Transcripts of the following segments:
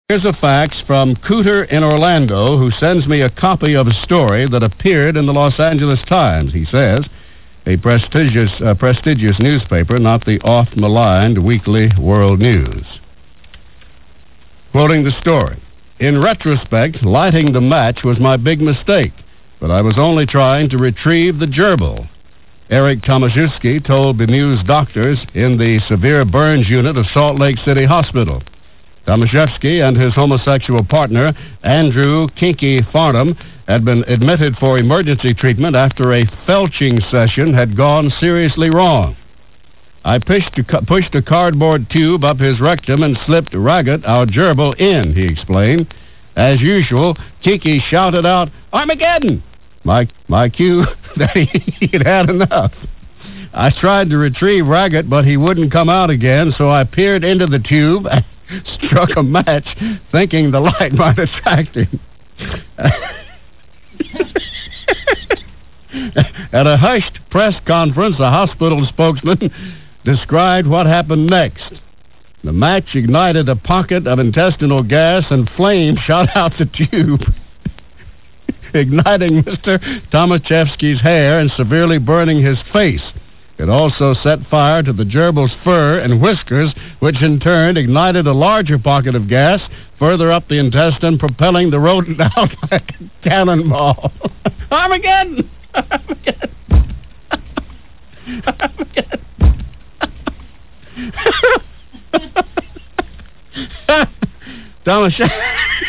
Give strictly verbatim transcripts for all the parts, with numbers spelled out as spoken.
Here's a fax from Cooter in Orlando, who sends me a copy of a story that appeared in the Los Angeles Times. He says, a prestigious, uh, prestigious newspaper, not the oft-maligned Weekly World News. Quoting the story, in retrospect, lighting the match was my big mistake, but I was only trying to retrieve the gerbil. Eric Tomaszewski told bemused doctors in the severe burns unit of Salt Lake City Hospital. Tomaszewski and his homosexual partner, Andrew Kinky Farnham, had been admitted for emergency treatment after a felching session had gone seriously wrong. I pushed a, pushed a cardboard tube up his rectum and slipped Raggett, our gerbil, in, he explained. As usual, Kinky shouted out, "Armageddon!" My, my cue that he, he'd had enough. I tried to retrieve Raggett, but he wouldn't come out again, so I peered into the tube and struck a match, thinking the light might attract him. At a hushed press conference, a hospital spokesman described what happened next. The match ignited a pocket of intestinal gas and flame shot out the tube, igniting Mister Tomaszewski's hair and severely burning his face. It also set fire to the gerbil's fur and whiskers, which in turn ignited a larger pocket of gas further up the intestine, propelling the rodent out like a cannonball. Armageddon! Armageddon! Armageddon! Tomaszewski...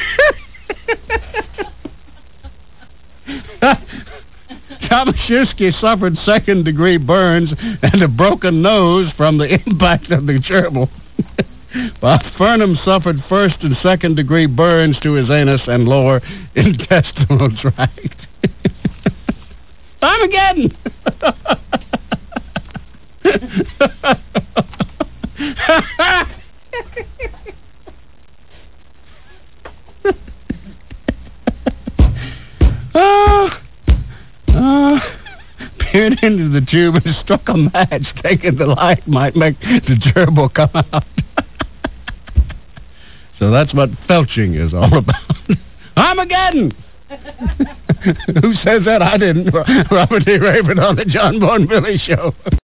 Tomaszewski suffered second-degree burns and a broken nose from the impact of the gerbil, while Farnham suffered first and second-degree burns to his anus and lower intestinal tract. Armageddon! Oh! Uh, peered into the tube and struck a match, thinking the light might make the gerbil come out. So that's what felching is all about. Armageddon! Who says that? I didn't. Robert D. Raybert on the John Bourne Billy Show.